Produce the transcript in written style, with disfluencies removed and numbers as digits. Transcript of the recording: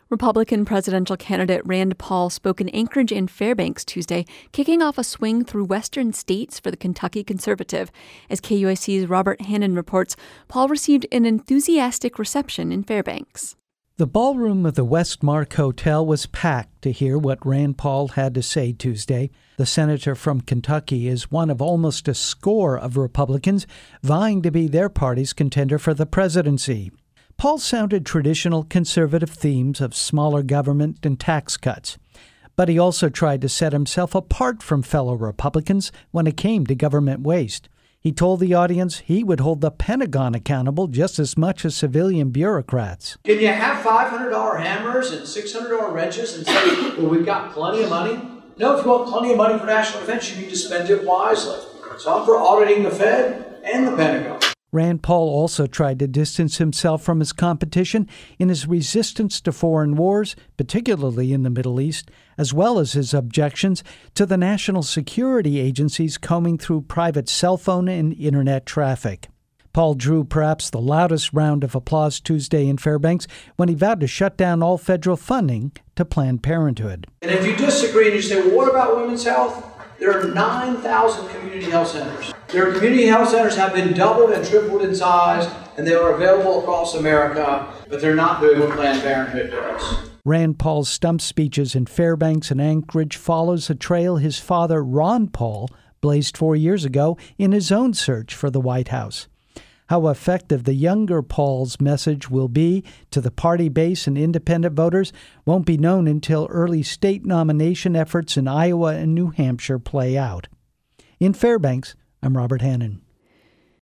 Republican presidential candidate Rand Paul spoke in Anchorage and Fairbanks Tuesday, kicking off a swing through western states for the Kentucky conservative. As KUIC's Robert Hannon reports, Paul received an enthusiastic reception in Fairbanks. The ballroom of the Westmark Hotel was packed to hear what Rand Paul had to say Tuesday. The senator from Kentucky is one of almost a score of Republicans vying to be their party's contender for the presidency. Paul sounded traditional conservative themes of smaller government and tax cuts, but he also tried to set himself apart from fellow Republicans when it came to government waste. He told the audience he would hold the Pentagon accountable just as much as civilian bureaucrats. Can you have $500 hammers and $600 wrenches and say, well, we've got plenty of money? No, if you want plenty of money for national defense, you need to spend it wisely. So I'm for auditing the Fed and the Pentagon. Rand Paul also tried to distance himself from his competition in his resistance to foreign wars, particularly in the Middle East, as well as his objections to the national security agencies combing through private cell phone and internet traffic. Paul drew perhaps the loudest round of applause Tuesday in Fairbanks when he vowed to shut down all federal funding to Planned Parenthood. And if you disagree and you say, well, what about women's health? There are 9,000 community health centers. Their community health centers have been doubled and tripled in size, and they are available across America, but they're not doing what Planned Parenthood does. Rand Paul's stump speeches in Fairbanks and Anchorage follows a trail his father, Ron Paul, blazed 4 years ago in his own search for the White House. How effective the younger Paul's message will be to the party base and independent voters won't be known until early state nomination efforts in Iowa and New Hampshire play out. In Fairbanks, I'm Robert Hannon.